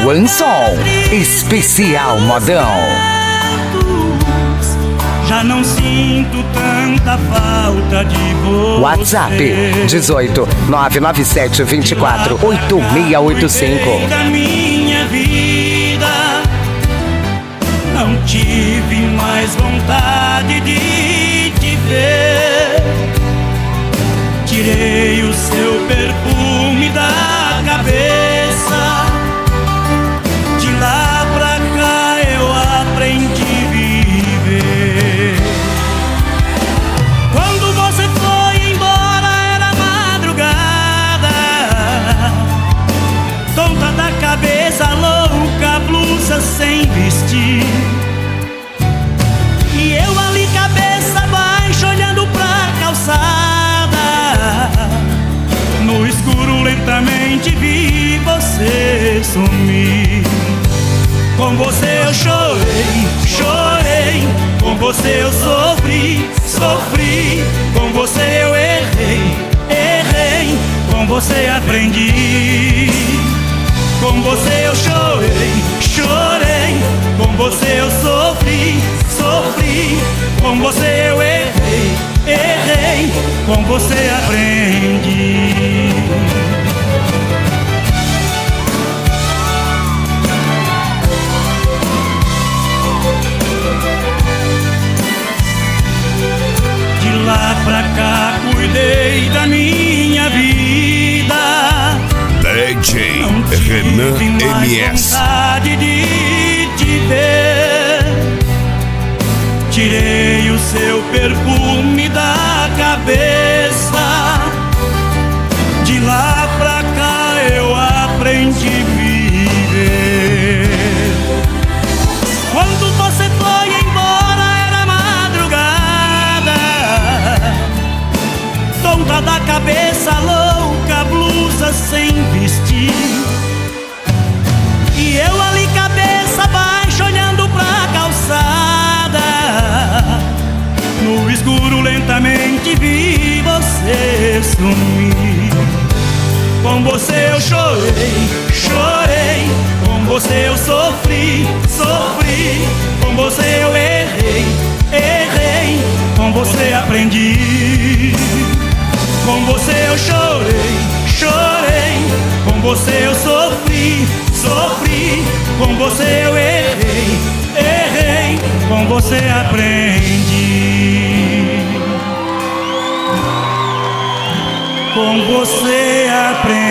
Joansson, especial modão. Já não sinto tanta falta de você. WhatsApp 18 997 24 8685. Da minha vida, não tive mais vontade de te ver. Tirei o seu perfume da cabeça. De lá pra cá eu aprendi a viver. Quando você foi embora era madrugada, tonta da cabeça, louca, blusa sem vestir. E eu ali cabeça baixa olhando pra calçada. No escuro lentamente vi você sumir. Com você eu chorei, chorei. Com você eu sofri, sofri. Com você eu errei, errei. Com você aprendi. Com você eu chorei, chorei. Com você eu sofri, sofri. Com você eu errei, errei. Com você aprendi. De lá pra cá cuidei da minha vida. DJ Não Renan tive mais MS. vontade de te ver. Tirei o seu perfume da cabeça. De lá pra cá eu aprendi a viver. Quando você foi embora era madrugada, tonta da cabeça, louca, blusa sem vestir. E eu ali cabeça baixa olhando pra calçada. No escuro lentamente vi você sumir. Com você eu chorei, chorei. Com você eu sofri, sofri. Com você eu errei, errei. Com você aprendi. Com você eu chorei, chorei. Com você eu sofri, sofri. Com você eu errei, errei. Com você aprendi. Com você aprendi.